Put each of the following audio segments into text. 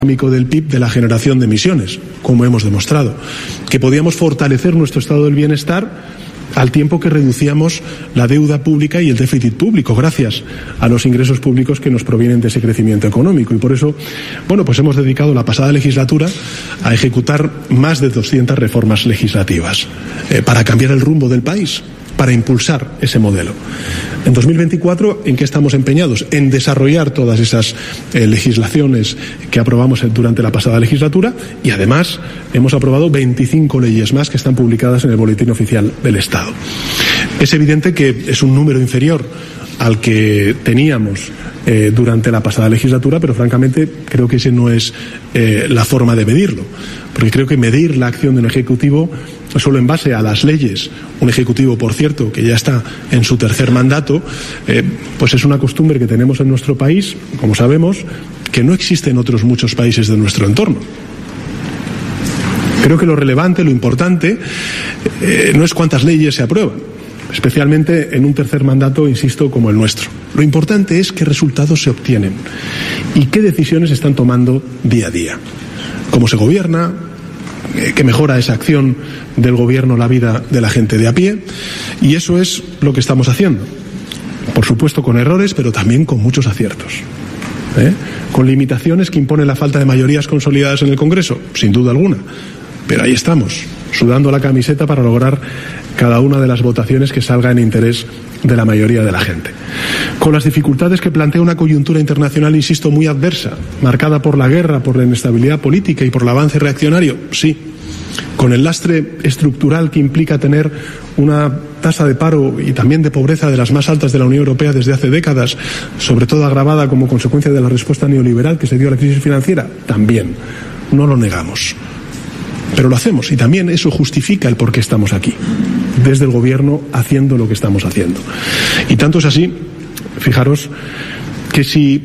del PIB de la generación de emisiones, como hemos demostrado, que podíamos fortalecer nuestro estado del bienestar al tiempo que reducíamos la deuda pública y el déficit público, gracias a los ingresos públicos que nos provienen de ese crecimiento económico. Y por eso, pues hemos dedicado la pasada legislatura a ejecutar más de 200 reformas legislativas para cambiar el rumbo del país, para impulsar ese modelo. En 2024, ¿en qué estamos empeñados? En desarrollar todas esas legislaciones que aprobamos durante la pasada legislatura, y además hemos aprobado 25 leyes más que están publicadas en el Boletín Oficial del Estado. Es evidente que es un número inferior al que teníamos durante la pasada legislatura, pero francamente creo que esa no es la forma de medirlo, porque creo que medir la acción de un Ejecutivo solo en base a las leyes, un Ejecutivo, por cierto, que ya está en su tercer mandato, pues es una costumbre que tenemos en nuestro país, como sabemos, que no existe en otros muchos países de nuestro entorno. Creo que lo relevante, lo importante, no es cuántas leyes se aprueban, especialmente en un tercer mandato, insisto, como el nuestro. Lo importante es qué resultados se obtienen y qué decisiones se están tomando día a día. Cómo se gobierna, que mejora esa acción del gobierno la vida de la gente de a pie, y eso es lo que estamos haciendo. Por supuesto con errores, pero también con muchos aciertos. Con limitaciones que impone la falta de mayorías consolidadas en el Congreso, sin duda alguna. Pero ahí estamos, sudando la camiseta para lograr cada una de las votaciones que salga en interés de la mayoría de la gente. Con las dificultades que plantea una coyuntura internacional, insisto, muy adversa, marcada por la guerra, por la inestabilidad política y por el avance reaccionario, sí. Con el lastre estructural que implica tener una tasa de paro y también de pobreza de las más altas de la Unión Europea desde hace décadas, sobre todo agravada como consecuencia de la respuesta neoliberal que se dio a la crisis financiera, también, no lo negamos. Pero lo hacemos, y también eso justifica el por qué estamos aquí, desde el Gobierno, haciendo lo que estamos haciendo. Y tanto es así, fijaros, que si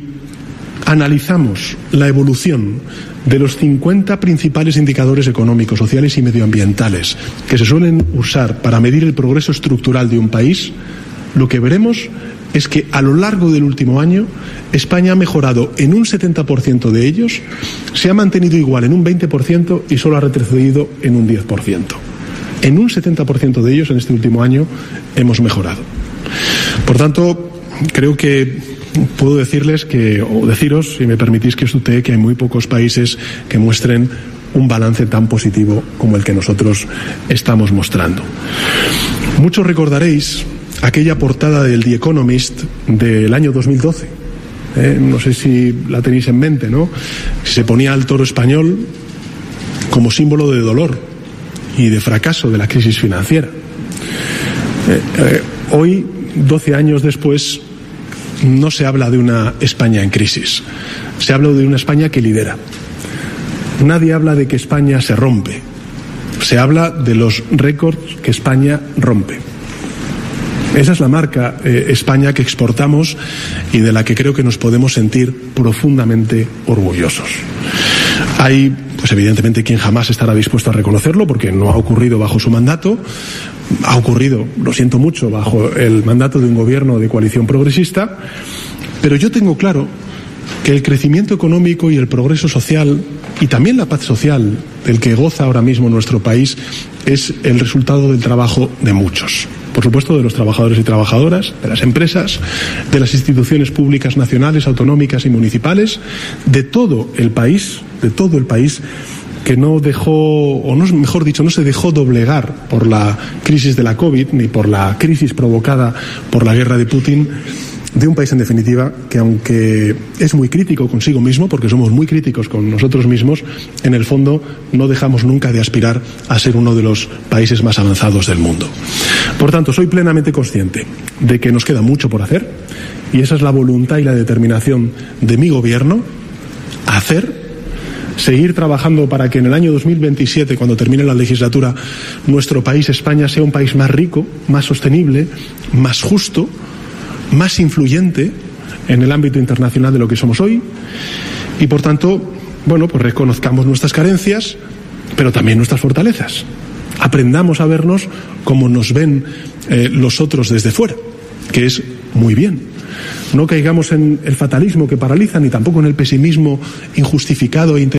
analizamos la evolución de los 50 principales indicadores económicos, sociales y medioambientales que se suelen usar para medir el progreso estructural de un país, lo que veremos es que a lo largo del último año España ha mejorado en un 70% de ellos, se ha mantenido igual en un 20% y solo ha retrocedido en un 10%. En un 70% de ellos en este último año hemos mejorado. Por tanto, creo que puedo deciros, si me permitís que os tutee, que hay muy pocos países que muestren un balance tan positivo como el que nosotros estamos mostrando. Muchos recordaréis aquella portada del The Economist del año 2012. No sé si la tenéis en mente, ¿no? Se ponía al toro español como símbolo de dolor y de fracaso de la crisis financiera. Hoy, 12 años después, no se habla de una España en crisis, se habla de una España que lidera. Nadie habla de que España se rompe, se habla de los récords que España rompe. Esa es la marca España que exportamos y de la que creo que nos podemos sentir profundamente orgullosos. Hay, pues evidentemente, quien jamás estará dispuesto a reconocerlo porque no ha ocurrido bajo su mandato, ha ocurrido, lo siento mucho, bajo el mandato de un gobierno de coalición progresista, pero yo tengo claro que el crecimiento económico y el progreso social y también la paz social del que goza ahora mismo nuestro país es el resultado del trabajo de muchos. Por supuesto, de los trabajadores y trabajadoras, de las empresas, de las instituciones públicas nacionales, autonómicas y municipales, de todo el país que no dejó, o no, mejor dicho, no se dejó doblegar por la crisis de la COVID ni por la crisis provocada por la guerra de Putin, de un país, en definitiva, que aunque es muy crítico consigo mismo, porque somos muy críticos con nosotros mismos, en el fondo no dejamos nunca de aspirar a ser uno de los países más avanzados del mundo. Por tanto, soy plenamente consciente de que nos queda mucho por hacer, y esa es la voluntad y la determinación de mi gobierno, seguir trabajando para que en el año 2027, cuando termine la legislatura, nuestro país, España, sea un país más rico, más sostenible, más justo, más influyente en el ámbito internacional de lo que somos hoy, y por tanto, pues reconozcamos nuestras carencias, pero también nuestras fortalezas. Aprendamos a vernos como nos ven los otros desde fuera, que es muy bien. No caigamos en el fatalismo que paraliza, ni tampoco en el pesimismo injustificado e